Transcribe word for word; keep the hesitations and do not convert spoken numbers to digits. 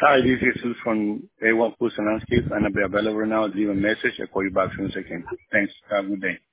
Hi, this is Jesus from A one Food and Landscapes, and I'll be available now. Leave a message. I'll call you back as soon as I can. Thanks. Have a good day.